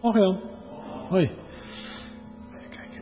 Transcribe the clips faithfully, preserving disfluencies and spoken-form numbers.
Dag Jan. Hoi. Even kijken.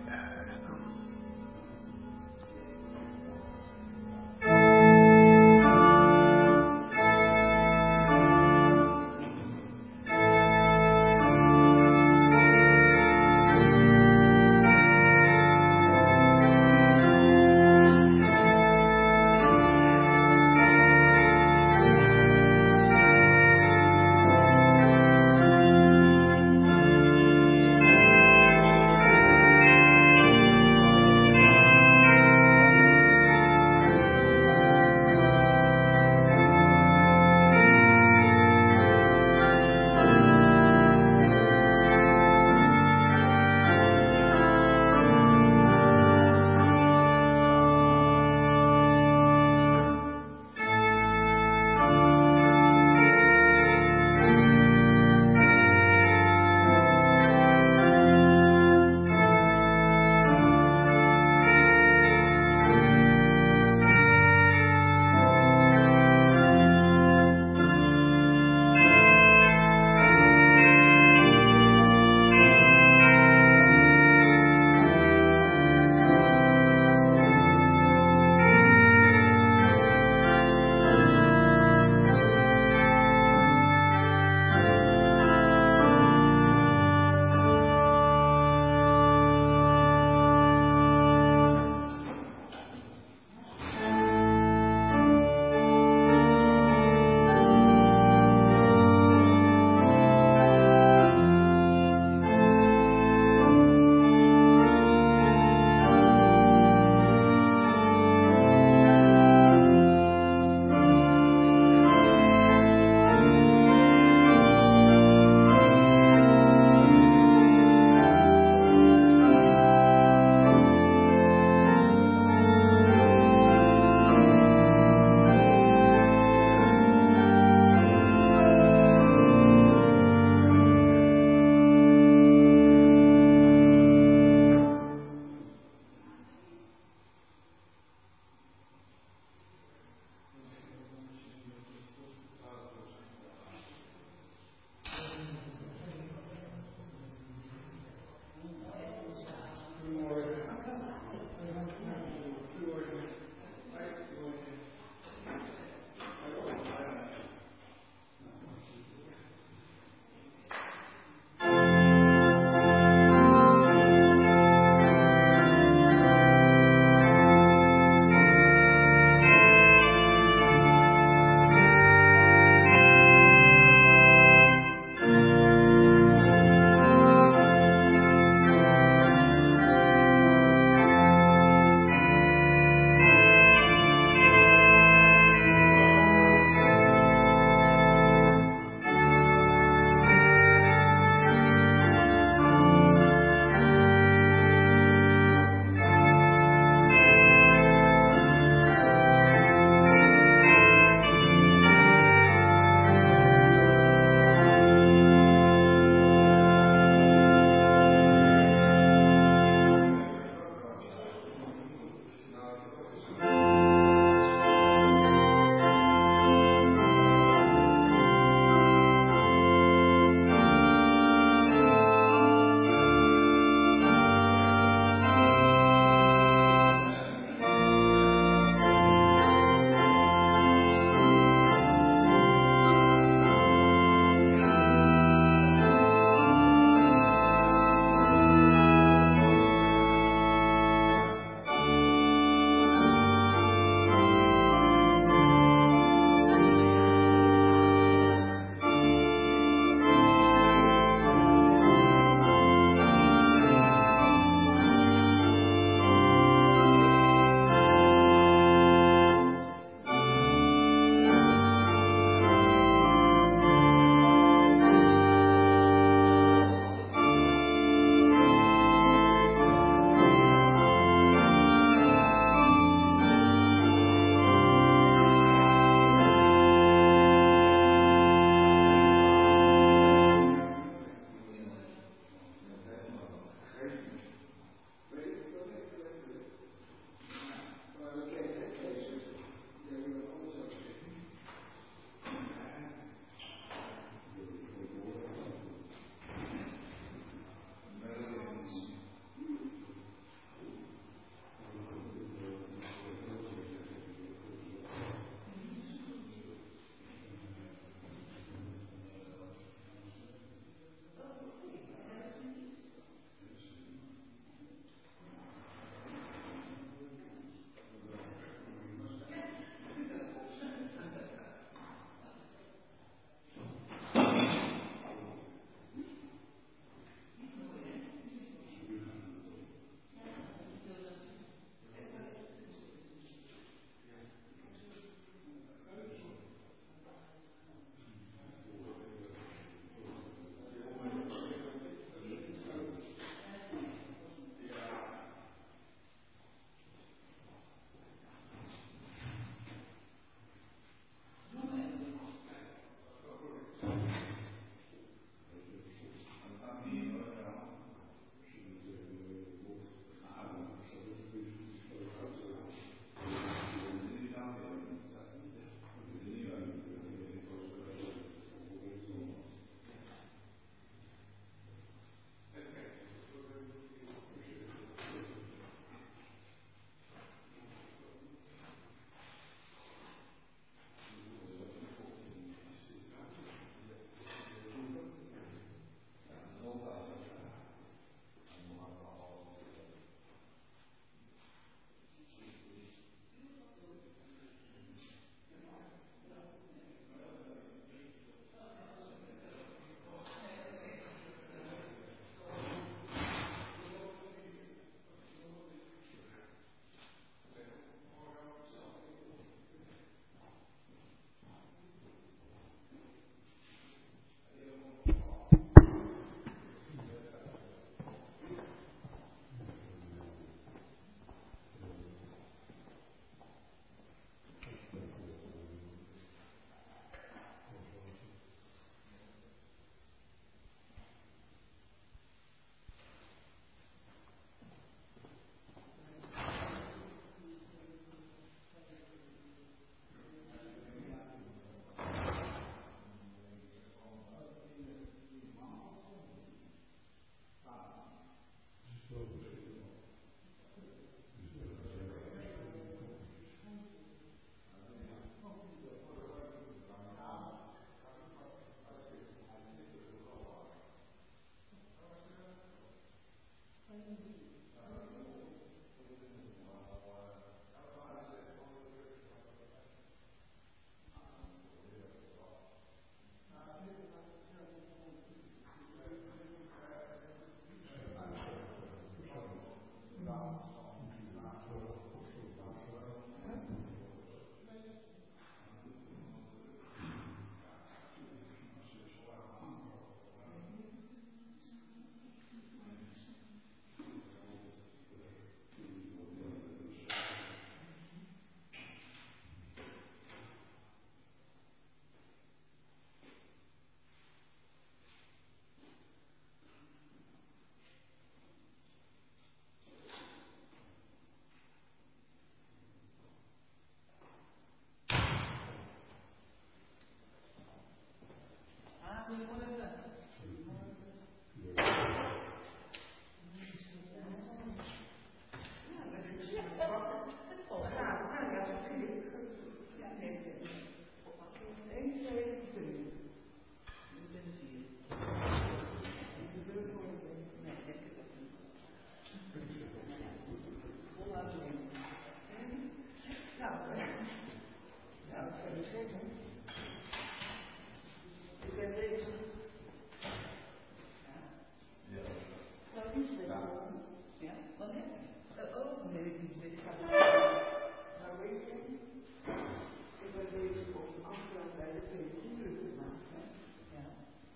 Uh, oh, weet ik niet. Weet ik niet. Nou weet je, ik ben bezig om afstand bij de pedicure te maken. Ja.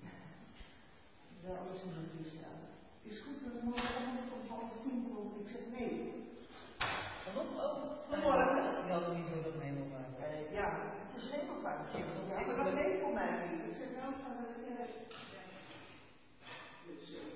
Wel eens in de staan. Is goed dat morgen om half tien komt. Ik zeg nee. Waarom? Oh, Vanmorgen. Je had hem niet zo dat hemelvaart. Uh, ja, het is hemelvaart. Ja, maar dat weet voor mij niet. Ik zeg nou van de kerk. Dus, uh,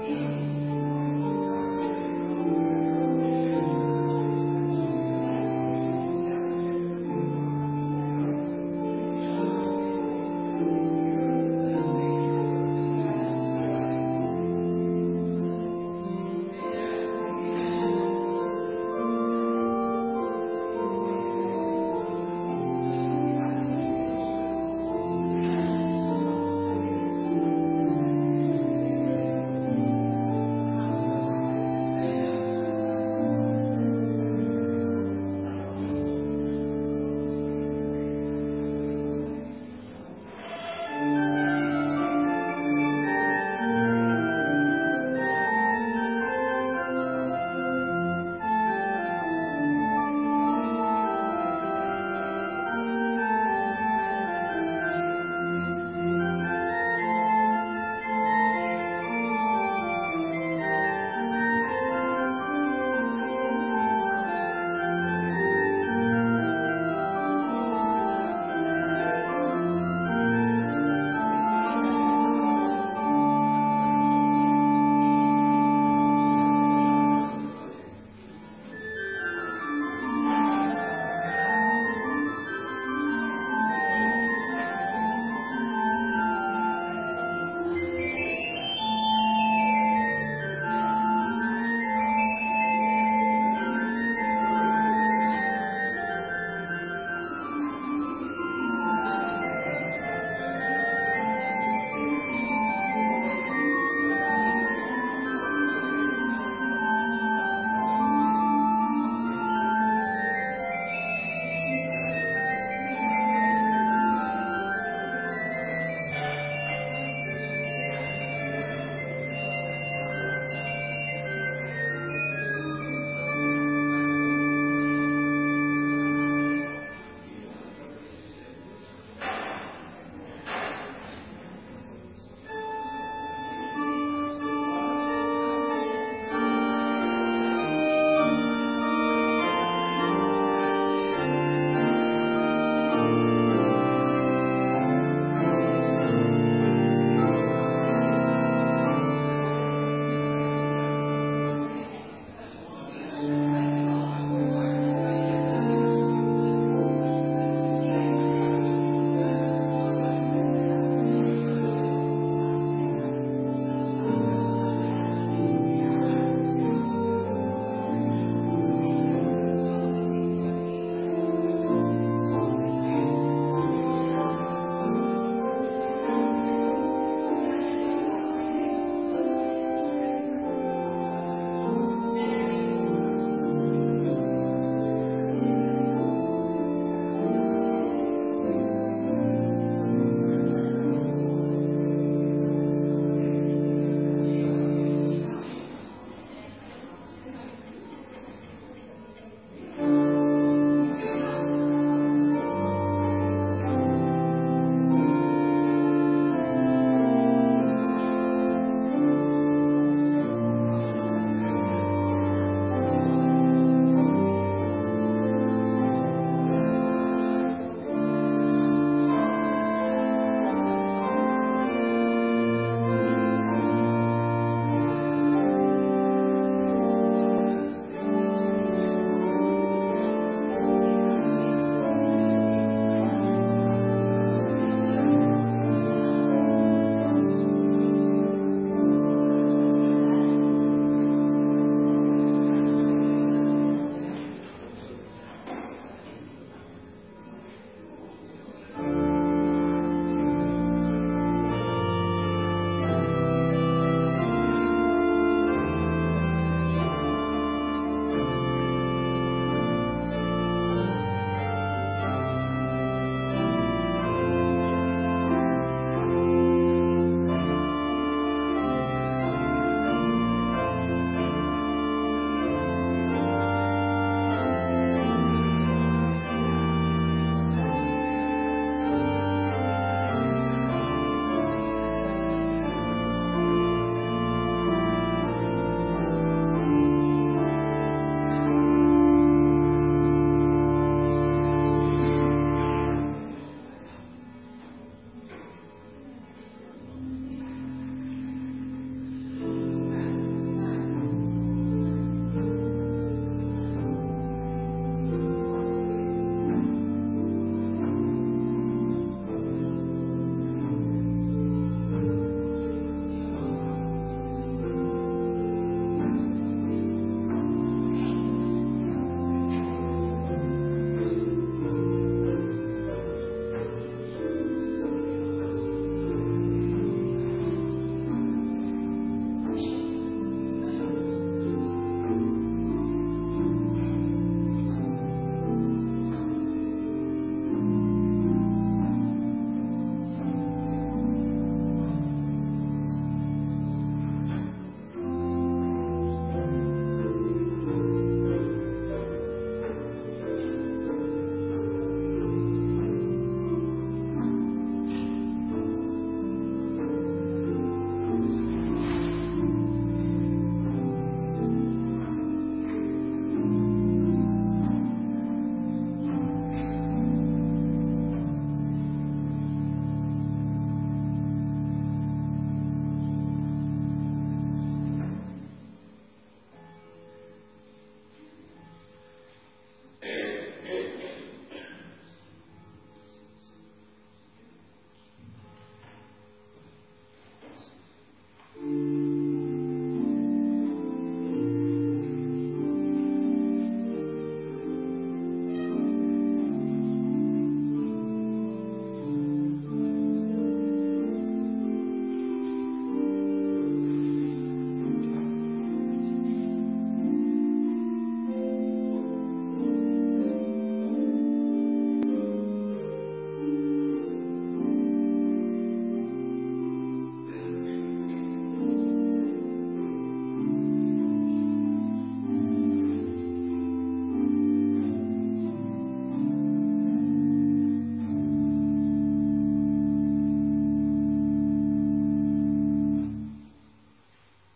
Thank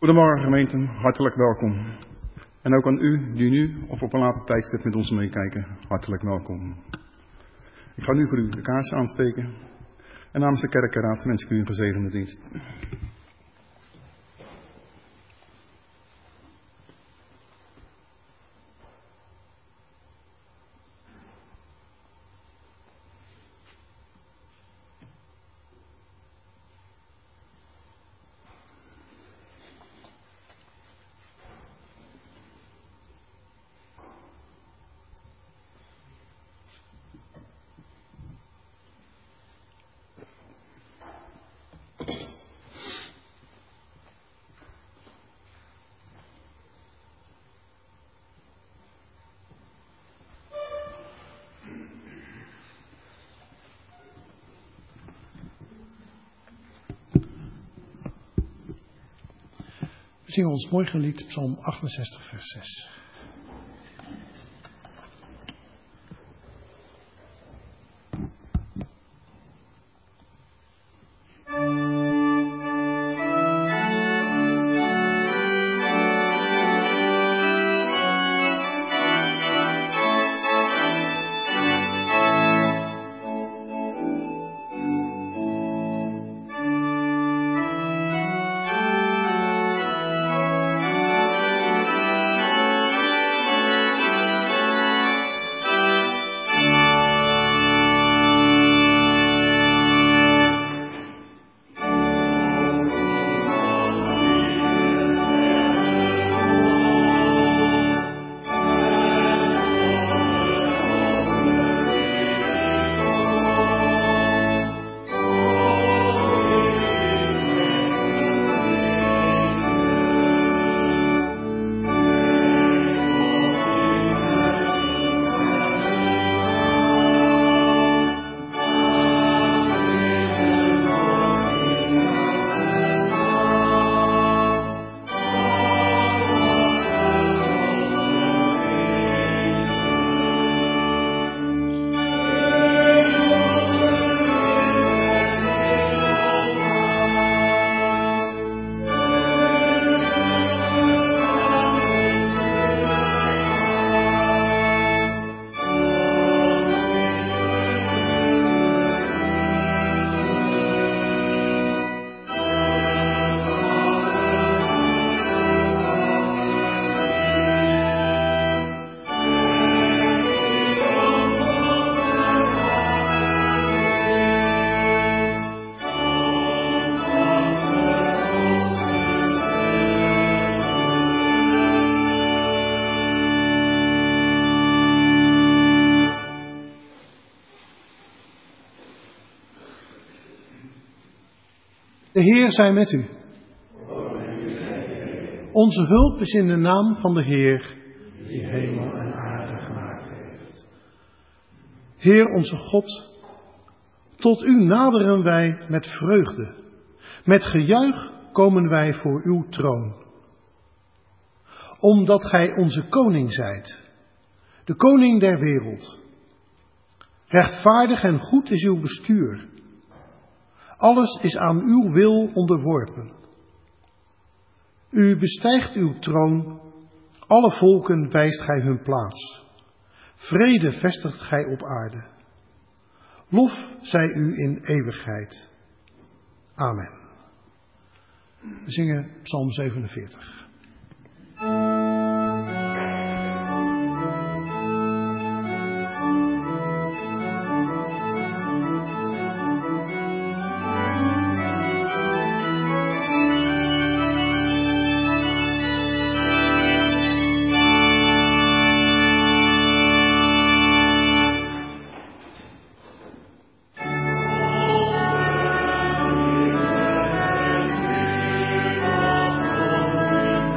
Goedemorgen gemeente, hartelijk welkom. En ook aan u die nu of op een later tijdstip met ons meekijken, hartelijk welkom. Ik ga nu voor u de kaars aansteken. En namens de kerkenraad wens ik u een gezegende dienst. We zingen ons morgenlied, Psalm achtenzestig, vers zes. De Heer zij met u. Onze hulp is in de naam van de Heer, die hemel en aarde gemaakt heeft. Heer onze God, tot u naderen wij met vreugde. Met gejuich komen wij voor uw troon. Omdat gij onze koning zijt, de koning der wereld. Rechtvaardig en goed is uw bestuur. Alles is aan uw wil onderworpen. U bestijgt uw troon, alle volken wijst gij hun plaats. Vrede vestigt gij op aarde. Lof zij u in eeuwigheid. Amen. We zingen Psalm zevenenveertig. Amen.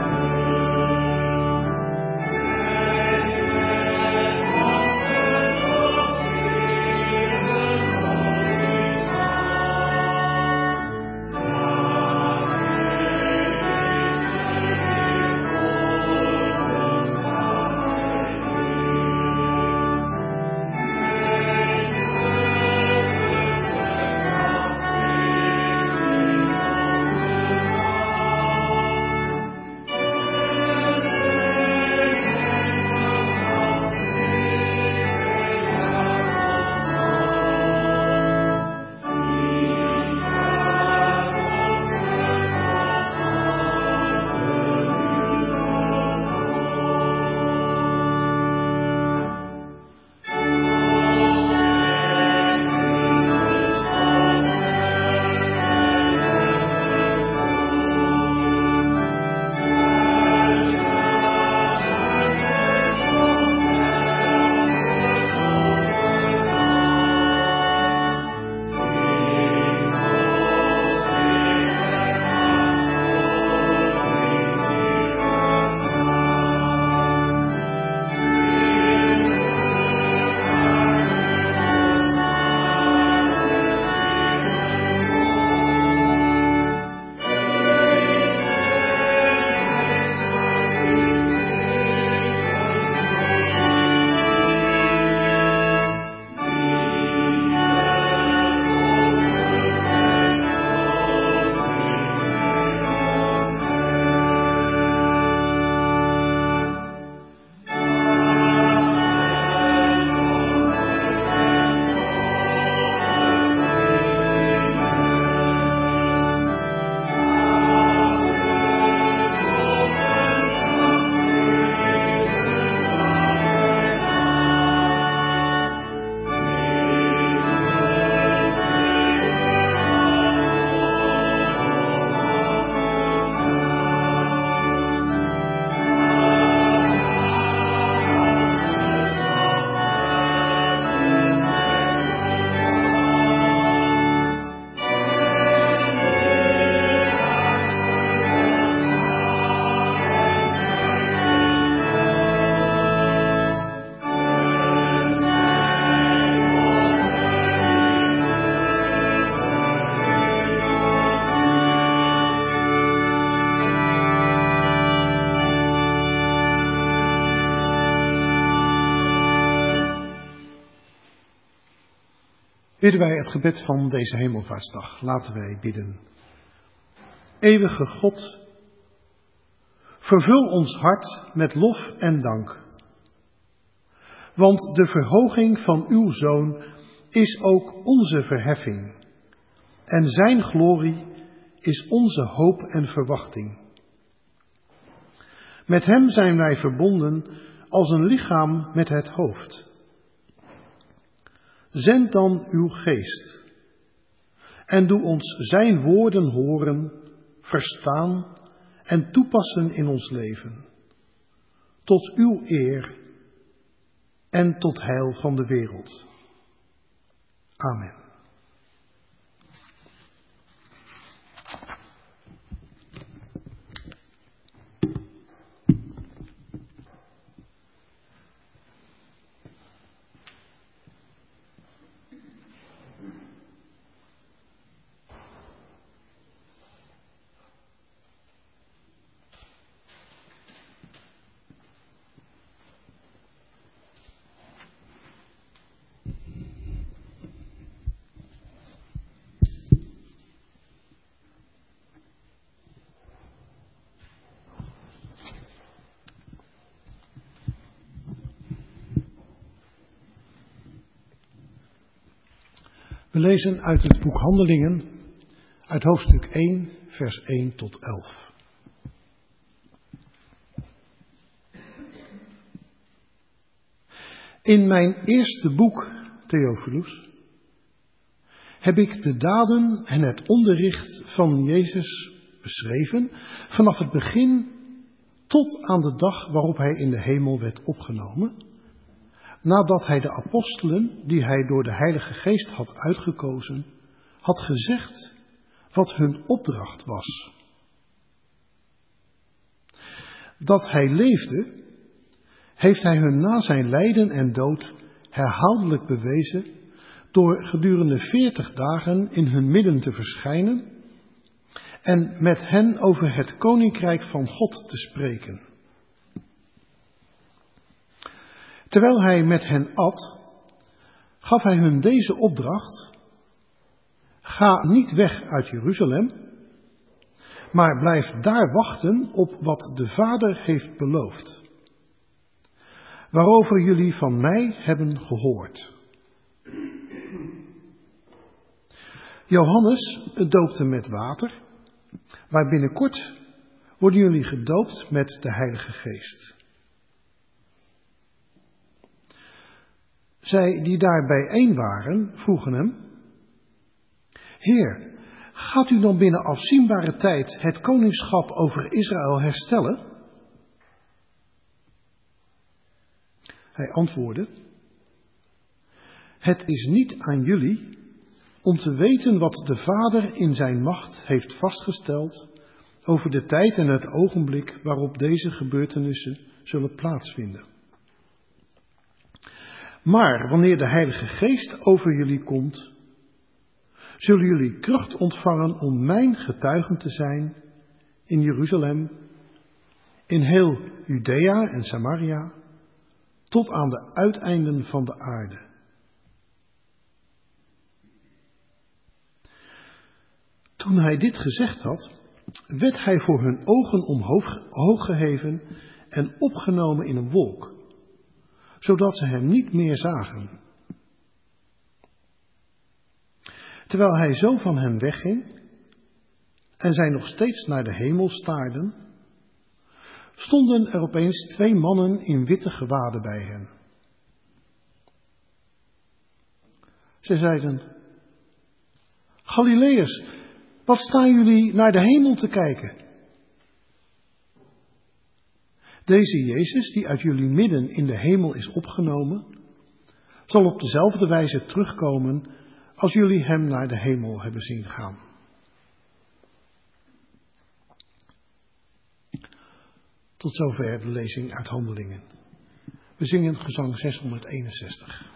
bidden wij het gebed van deze hemelvaartsdag. Laten wij bidden. Eeuwige God, vervul ons hart met lof en dank. Want de verhoging van uw Zoon is ook onze verheffing. En zijn glorie is onze hoop en verwachting. Met hem zijn wij verbonden als een lichaam met het hoofd. Zend dan uw geest en doe ons zijn woorden horen, verstaan en toepassen in ons leven. Tot uw eer en tot heil van de wereld. Amen. We lezen uit het boek Handelingen, uit hoofdstuk één, vers één tot elf. In mijn eerste boek, Theophilus, heb ik de daden en het onderricht van Jezus beschreven, vanaf het begin tot aan de dag waarop hij in de hemel werd opgenomen, nadat hij de apostelen, die hij door de Heilige Geest had uitgekozen, had gezegd wat hun opdracht was. Dat hij leefde, heeft hij hun na zijn lijden en dood herhaaldelijk bewezen door gedurende veertig dagen in hun midden te verschijnen en met hen over het koninkrijk van God te spreken. Terwijl hij met hen at, gaf hij hun deze opdracht: ga niet weg uit Jeruzalem, maar blijf daar wachten op wat de Vader heeft beloofd, waarover jullie van mij hebben gehoord. Johannes doopte met water, maar binnenkort worden jullie gedoopt met de Heilige Geest. Zij die daar bijeen waren, vroegen hem: Heer, gaat u dan binnen afzienbare tijd het koningschap over Israël herstellen? Hij antwoordde: Het is niet aan jullie om te weten wat de Vader in zijn macht heeft vastgesteld over de tijd en het ogenblik waarop deze gebeurtenissen zullen plaatsvinden. Maar wanneer de Heilige Geest over jullie komt, zullen jullie kracht ontvangen om mijn getuigen te zijn in Jeruzalem, in heel Judea en Samaria, tot aan de uiteinden van de aarde. Toen hij dit gezegd had, werd hij voor hun ogen omhoog hoog geheven en opgenomen in een wolk, zodat ze hem niet meer zagen. Terwijl hij zo van hen wegging en zij nog steeds naar de hemel staarden, stonden er opeens twee mannen in witte gewaden bij hen. Ze zeiden: Galileërs, wat staan jullie naar de hemel te kijken? Deze Jezus, die uit jullie midden in de hemel is opgenomen, zal op dezelfde wijze terugkomen als jullie hem naar de hemel hebben zien gaan. Tot zover de lezing uit Handelingen. We zingen gezang zeshonderdeenenzestig.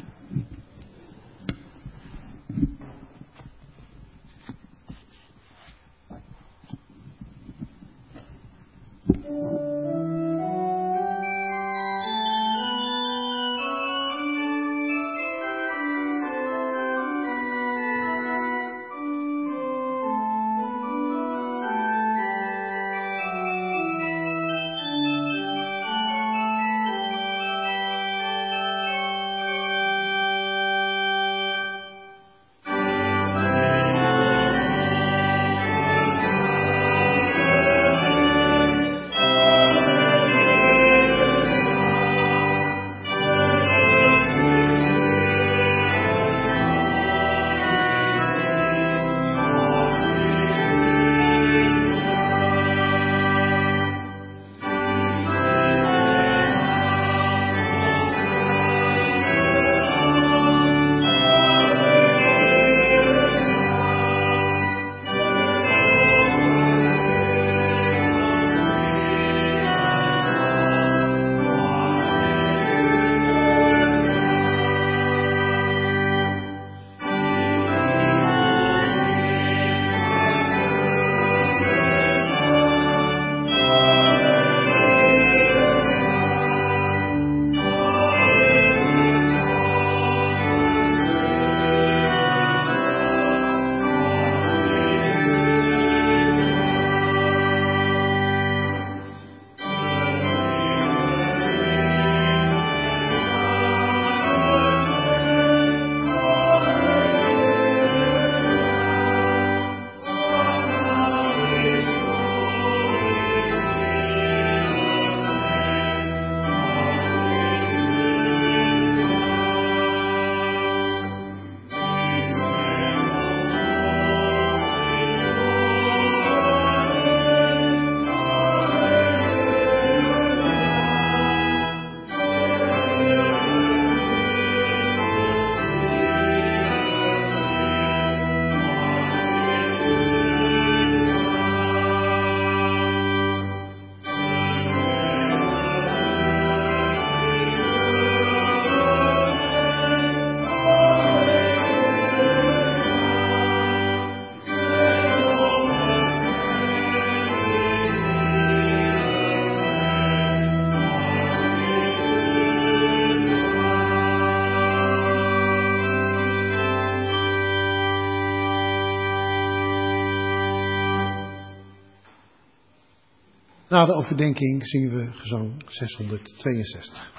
Na de overdenking zingen we gezang zeshonderdtweeënzestig.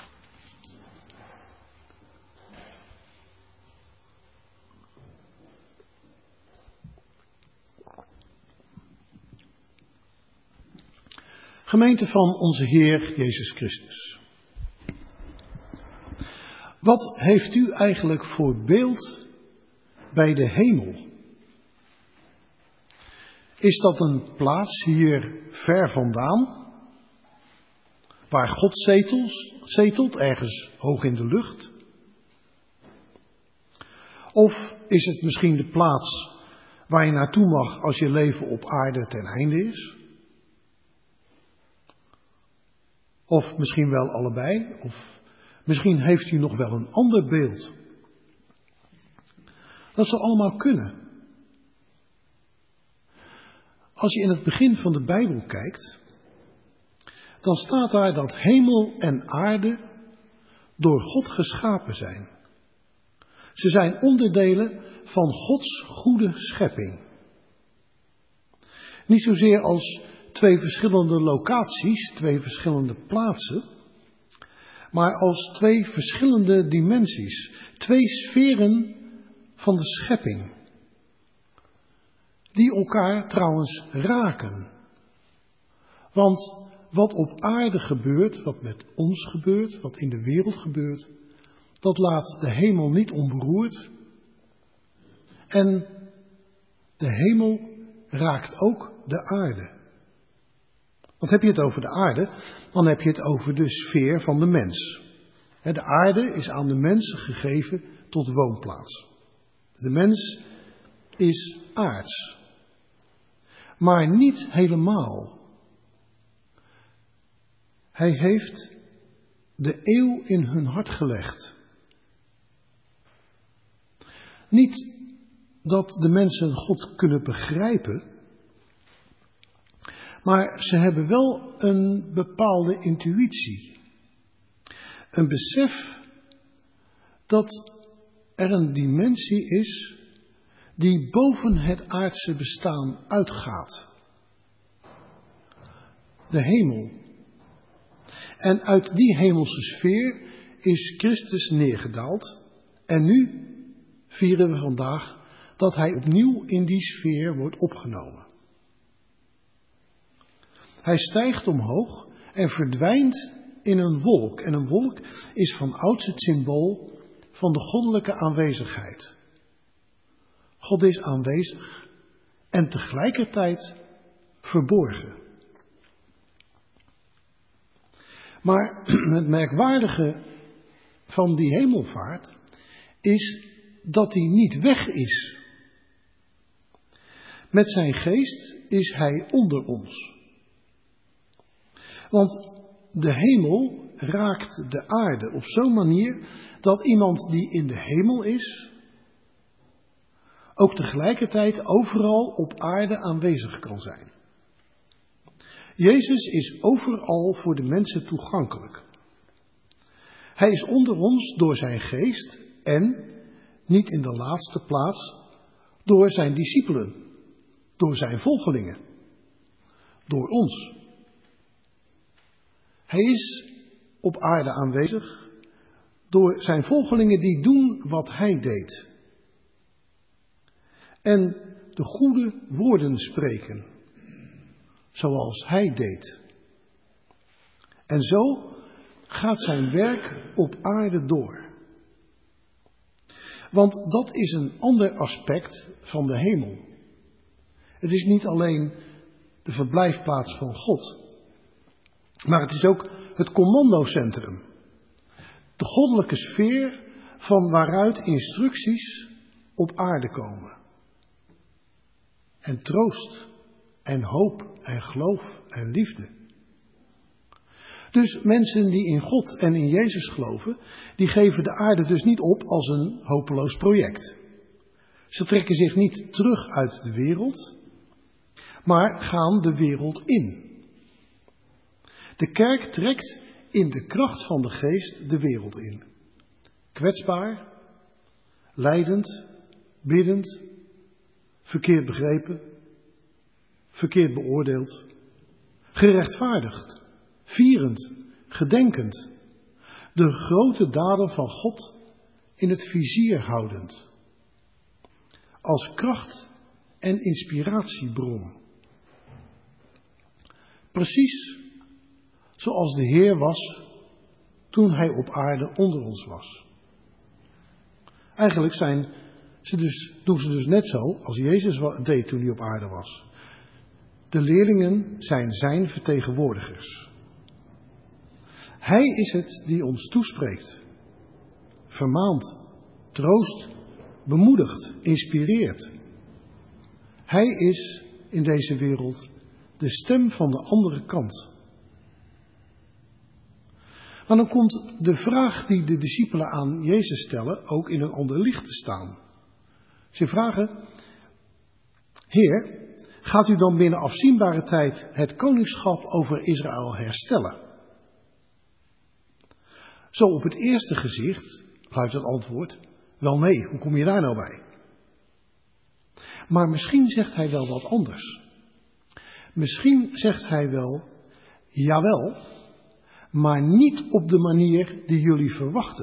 Gemeente van onze Heer Jezus Christus. Wat heeft u eigenlijk voor beeld bij de hemel? Is dat een plaats hier ver vandaan, waar God zetelt, zetelt ergens hoog in de lucht? Of is het misschien de plaats waar je naartoe mag als je leven op aarde ten einde is? Of misschien wel allebei, of misschien heeft u nog wel een ander beeld. Dat zou allemaal kunnen. Als je in het begin van de Bijbel kijkt, dan staat daar dat hemel en aarde door God geschapen zijn. Ze zijn onderdelen van Gods goede schepping. Niet zozeer als twee verschillende locaties, twee verschillende plaatsen, maar als twee verschillende dimensies, twee sferen van de schepping, die elkaar trouwens raken. Want wat op aarde gebeurt, wat met ons gebeurt, wat in de wereld gebeurt, dat laat de hemel niet onberoerd. En de hemel raakt ook de aarde. Want heb je het over de aarde, dan heb je het over de sfeer van de mens. De aarde is aan de mens gegeven tot woonplaats. De mens is aards. Maar niet helemaal. Hij heeft de eeuw in hun hart gelegd. Niet dat de mensen God kunnen begrijpen, maar ze hebben wel een bepaalde intuïtie. Een besef dat er een dimensie is die boven het aardse bestaan uitgaat. De hemel. En uit die hemelse sfeer is Christus neergedaald. En nu vieren we vandaag dat hij opnieuw in die sfeer wordt opgenomen. Hij stijgt omhoog en verdwijnt in een wolk. En een wolk is van ouds het symbool van de goddelijke aanwezigheid. God is aanwezig en tegelijkertijd verborgen. Maar het merkwaardige van die hemelvaart is dat hij niet weg is. Met zijn geest is hij onder ons. Want de hemel raakt de aarde op zo'n manier dat iemand die in de hemel is, ook tegelijkertijd overal op aarde aanwezig kan zijn. Jezus is overal voor de mensen toegankelijk. Hij is onder ons door zijn geest en, niet in de laatste plaats, door zijn discipelen, door zijn volgelingen, door ons. Hij is op aarde aanwezig door zijn volgelingen die doen wat hij deed. En de goede woorden spreken, zoals hij deed. En zo gaat zijn werk op aarde door. Want dat is een ander aspect van de hemel. Het is niet alleen de verblijfplaats van God, maar het is ook het commandocentrum. De goddelijke sfeer van waaruit instructies op aarde komen. En troost en hoop en geloof en liefde. Dus mensen die in God en in Jezus geloven, die geven de aarde dus niet op als een hopeloos project. Ze trekken zich niet terug uit de wereld, maar gaan de wereld in. De kerk trekt in de kracht van de geest de wereld in. Kwetsbaar, lijdend, biddend, verkeerd begrepen, verkeerd beoordeeld, gerechtvaardigd, vierend, gedenkend, de grote daden van God in het vizier houdend, als kracht en inspiratiebron. Precies zoals de Heer was toen hij op aarde onder ons was. Eigenlijk zijn ze dus, doen ze dus net zo als Jezus deed toen hij op aarde was. De leerlingen zijn zijn vertegenwoordigers. Hij is het die ons toespreekt, vermaant, troost, bemoedigt, inspireert. Hij is in deze wereld de stem van de andere kant. Maar dan komt de vraag die de discipelen aan Jezus stellen ook in een ander licht te staan. Ze vragen: Heer, gaat u dan binnen afzienbare tijd het koningschap over Israël herstellen? Zo op het eerste gezicht luidt het antwoord: wel nee, hoe kom je daar nou bij? Maar misschien zegt hij wel wat anders. Misschien zegt hij wel: jawel, maar niet op de manier die jullie verwachten.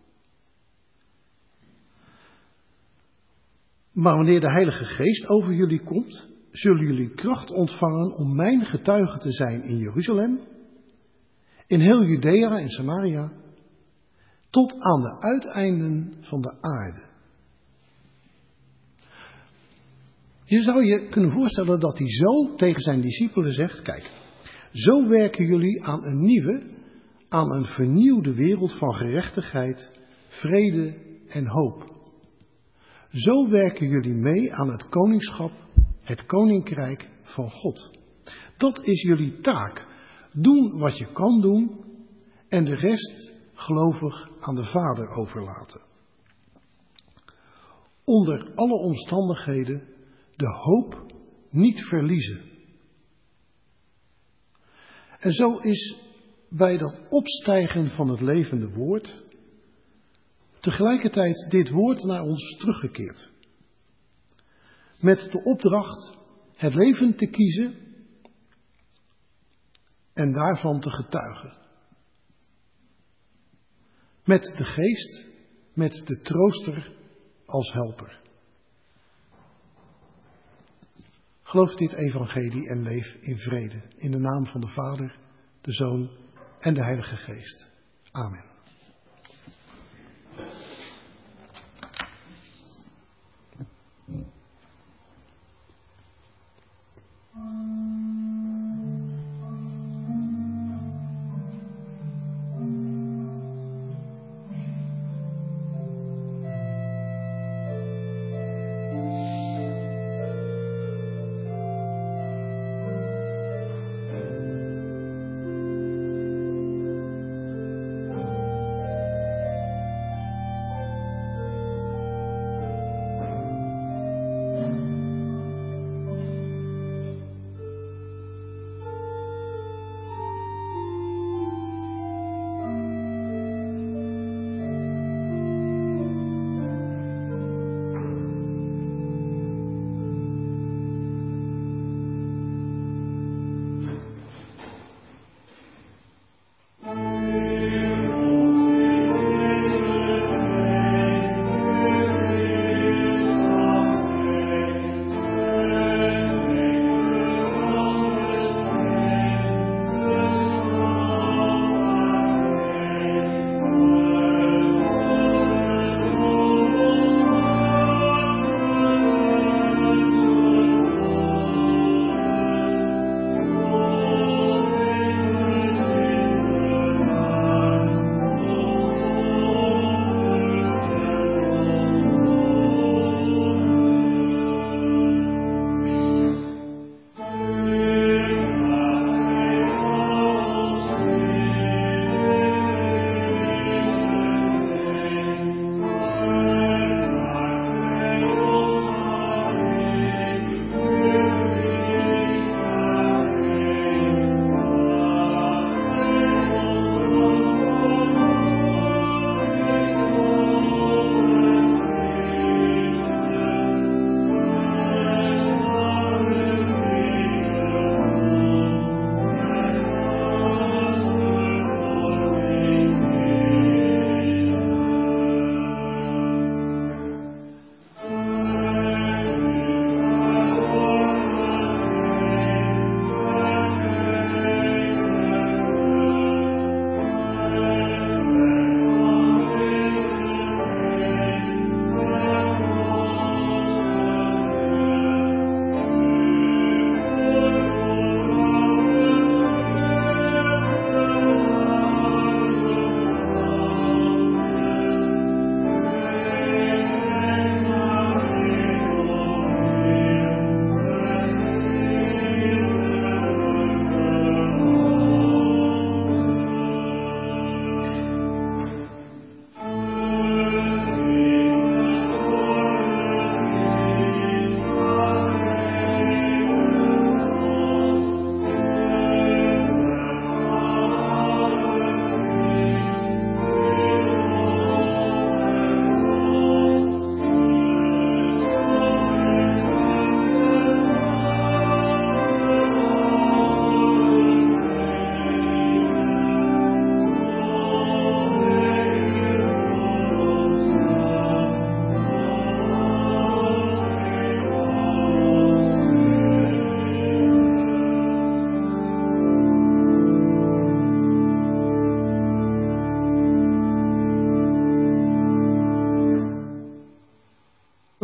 Maar wanneer de Heilige Geest over jullie komt, zullen jullie kracht ontvangen om mijn getuige te zijn in Jeruzalem, in heel Judea en Samaria, tot aan de uiteinden van de aarde. Je zou je kunnen voorstellen dat hij zo tegen zijn discipelen zegt: kijk, zo werken jullie aan een nieuwe, aan een vernieuwde wereld van gerechtigheid, vrede en hoop. Zo werken jullie mee aan het koningschap, het koninkrijk van God. Dat is jullie taak. Doen wat je kan doen en de rest gelovig aan de Vader overlaten. Onder alle omstandigheden de hoop niet verliezen. En zo is bij dat opstijgen van het levende woord tegelijkertijd dit woord naar ons teruggekeerd. Met de opdracht het leven te kiezen en daarvan te getuigen. Met de geest, met de trooster als helper. Geloof dit evangelie en leef in vrede. In de naam van de Vader, de Zoon en de Heilige Geest. Amen.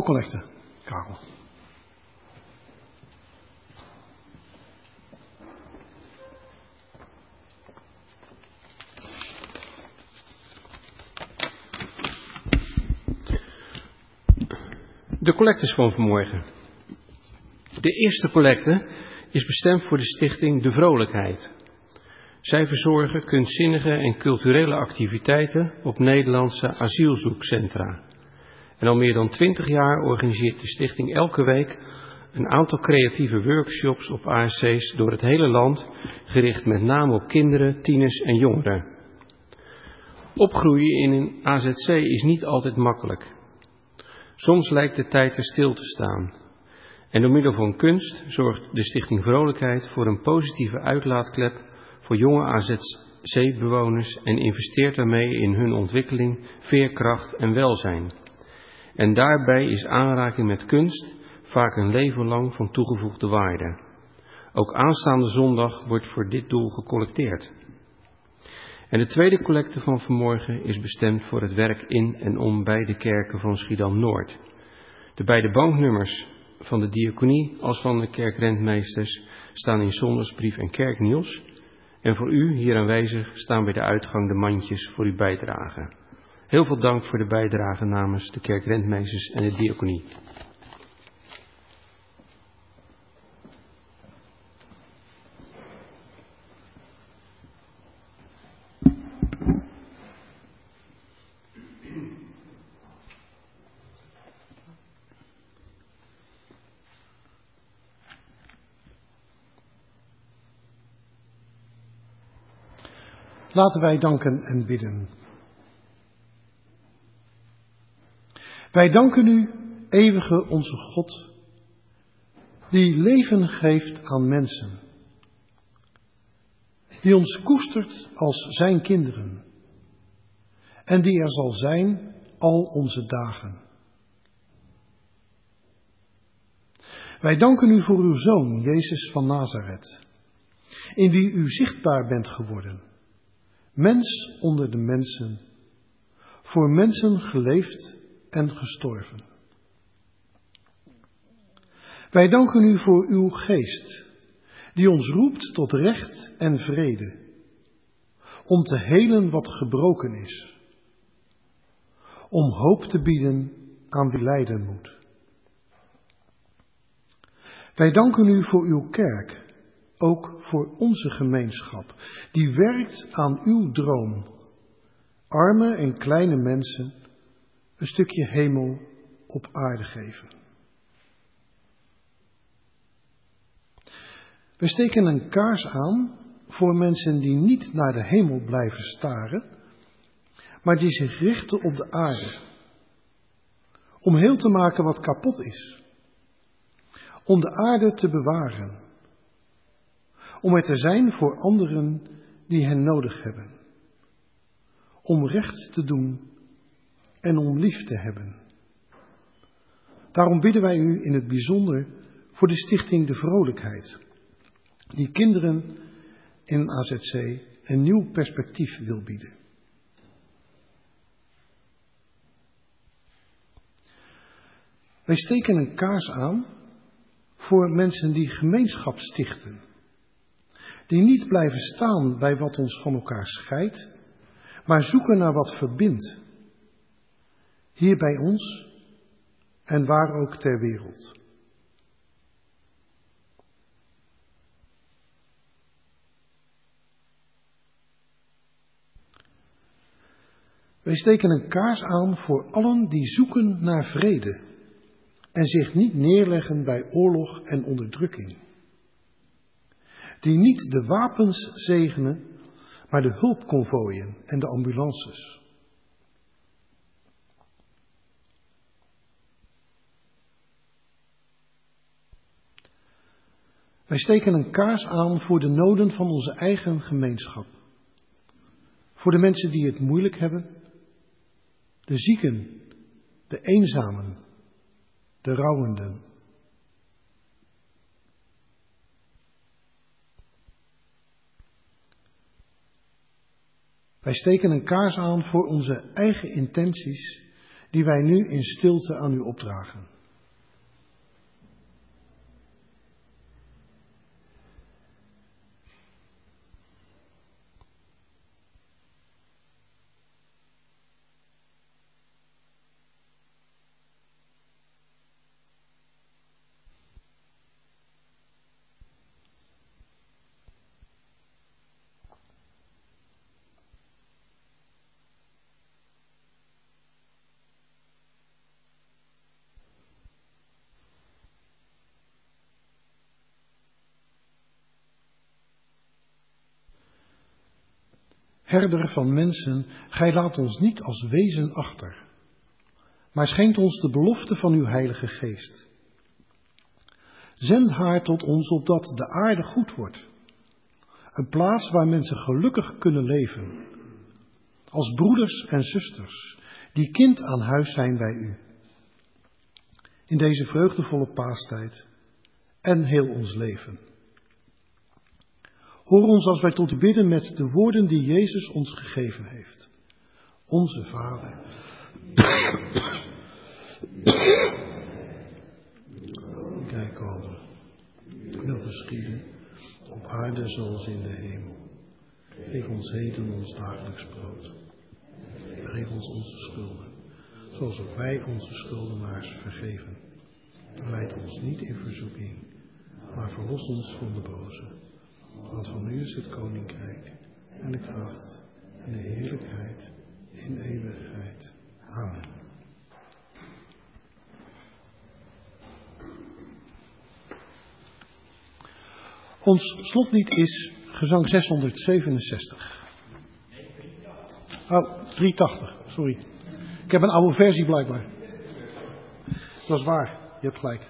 collecte. Karel. De collectes van vanmorgen. De eerste collecte is bestemd voor de stichting De Vrolijkheid. Zij verzorgen kunstzinnige en culturele activiteiten op Nederlandse asielzoekcentra. En al meer dan twintig jaar organiseert de stichting elke week een aantal creatieve workshops op A S C's door het hele land, gericht met name op kinderen, tieners en jongeren. Opgroeien in een A Z C is niet altijd makkelijk. Soms lijkt de tijd er stil te staan. En door middel van kunst zorgt de Stichting Vrolijkheid voor een positieve uitlaatklep voor jonge A Z C-bewoners en investeert daarmee in hun ontwikkeling, veerkracht en welzijn. En daarbij is aanraking met kunst vaak een leven lang van toegevoegde waarde. Ook aanstaande zondag wordt voor dit doel gecollecteerd. En de tweede collecte van vanmorgen is bestemd voor het werk in en om beide kerken van Schiedam-Noord. De beide banknummers van de diaconie als van de kerkrentmeesters staan in zondagsbrief en kerknieuws. En voor u hier aanwezig staan bij de uitgang de mandjes voor uw bijdrage. Heel veel dank voor de bijdrage namens de kerkrentmeesters en de diaconie. Laten wij danken en bidden. Wij danken u, eeuwige onze God, die leven geeft aan mensen, die ons koestert als zijn kinderen en die er zal zijn al onze dagen. Wij danken u voor uw Zoon, Jezus van Nazareth, in wie u zichtbaar bent geworden. Mens onder de mensen, voor mensen geleefd en gestorven. Wij danken u voor uw geest, die ons roept tot recht en vrede, om te helen wat gebroken is, om hoop te bieden aan wie lijden moet. Wij danken u voor uw kerk, ook voor onze gemeenschap, die werkt aan uw droom. Arme en kleine mensen een stukje hemel op aarde geven. We steken een kaars aan voor mensen die niet naar de hemel blijven staren, maar die zich richten op de aarde. Om heel te maken wat kapot is. Om de aarde te bewaren. Om er te zijn voor anderen die hen nodig hebben. Om recht te doen en om lief te hebben. Daarom bidden wij u in het bijzonder voor de Stichting De Vrolijkheid, die kinderen in een A Z C een nieuw perspectief wil bieden. Wij steken een kaars aan voor mensen die gemeenschap stichten. Die niet blijven staan bij wat ons van elkaar scheidt, maar zoeken naar wat verbindt. Hier bij ons en waar ook ter wereld. Wij steken een kaars aan voor allen die zoeken naar vrede en zich niet neerleggen bij oorlog en onderdrukking. Die niet de wapens zegenen, maar de hulpconvooien en de ambulances. Wij steken een kaars aan voor de noden van onze eigen gemeenschap. Voor de mensen die het moeilijk hebben, de zieken, de eenzamen, de rouwenden. Wij steken een kaars aan voor onze eigen intenties, die wij nu in stilte aan u opdragen. Herder van mensen, gij laat ons niet als wezen achter, maar schenkt ons de belofte van uw Heilige Geest. Zend haar tot ons, opdat de aarde goed wordt. Een plaats waar mensen gelukkig kunnen leven. Als broeders en zusters, die kind aan huis zijn bij u. In deze vreugdevolle paastijd en heel ons leven. Hoor ons als wij tot u bidden met de woorden die Jezus ons gegeven heeft. Onze Vader. Kijk komen. Wil geschieden, op aarde zoals in de hemel. Geef ons heden ons dagelijks brood. Vergeef ons onze schulden, zoals ook wij onze schuldenaars vergeven. Leid ons niet in verzoeking, maar verlos ons van de boze. Want van u is het koninkrijk en de kracht en de heerlijkheid in eeuwigheid. Amen. Ons slotlied is gezang zeshonderdzevenenzestig. Oh, driehonderdtachtig, sorry. Ik heb een oude versie blijkbaar. Dat is waar, je hebt gelijk.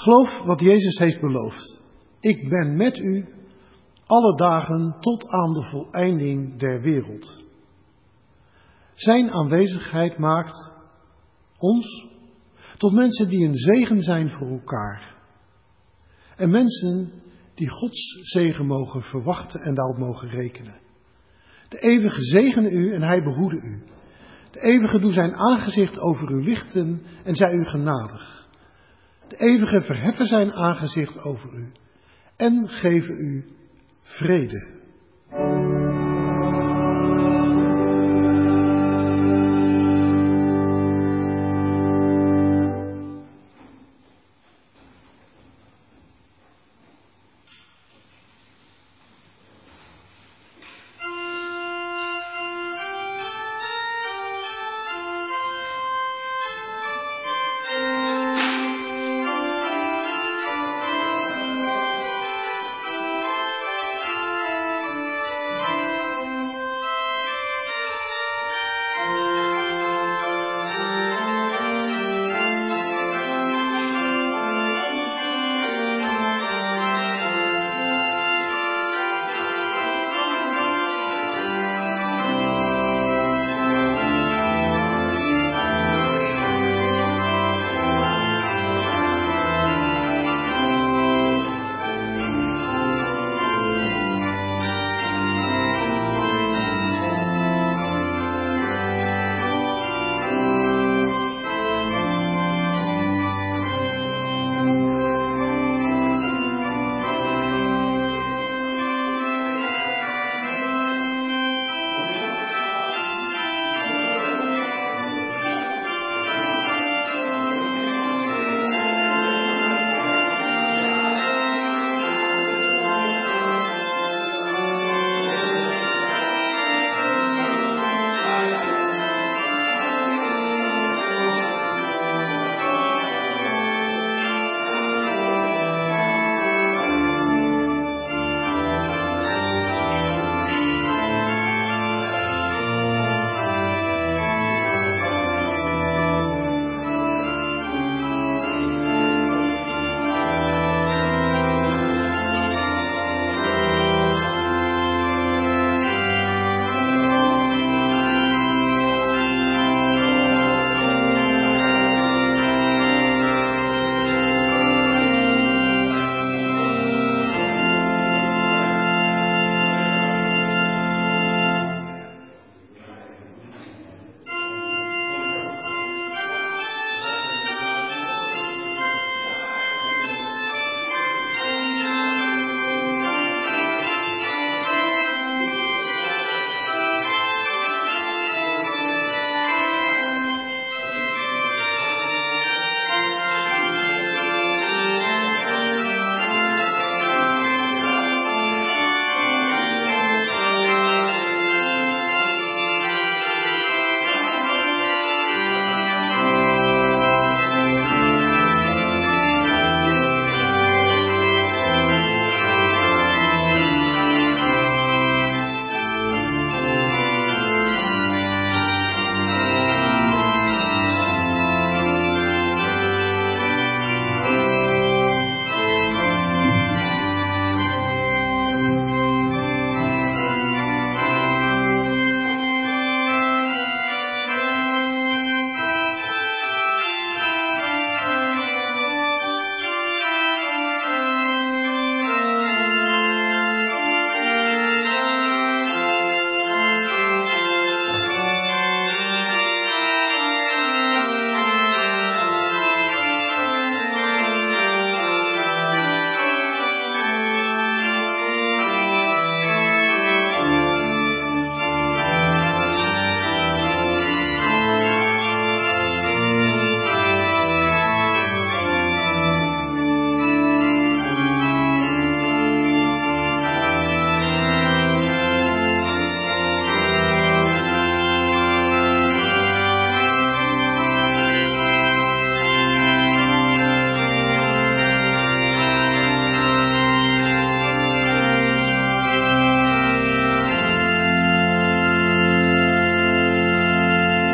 Geloof wat Jezus heeft beloofd. Ik ben met u alle dagen tot aan de voleinding der wereld. Zijn aanwezigheid maakt ons tot mensen die een zegen zijn voor elkaar. En mensen die Gods zegen mogen verwachten en daarop mogen rekenen. De eeuwige zegene u en hij behoede u. De eeuwige doe zijn aangezicht over u lichten en zij u genadig. De eeuwige verheffen zijn aangezicht over u en geven u vrede.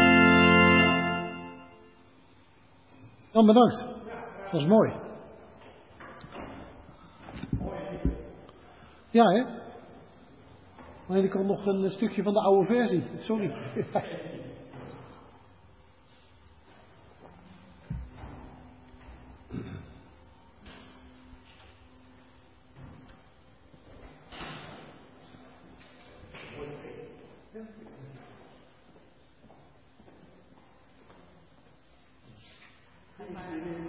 Jan, bedankt. Dat was mooi. Ja, hè? Maar ik kan nog een stukje van de oude versie. Sorry. Maar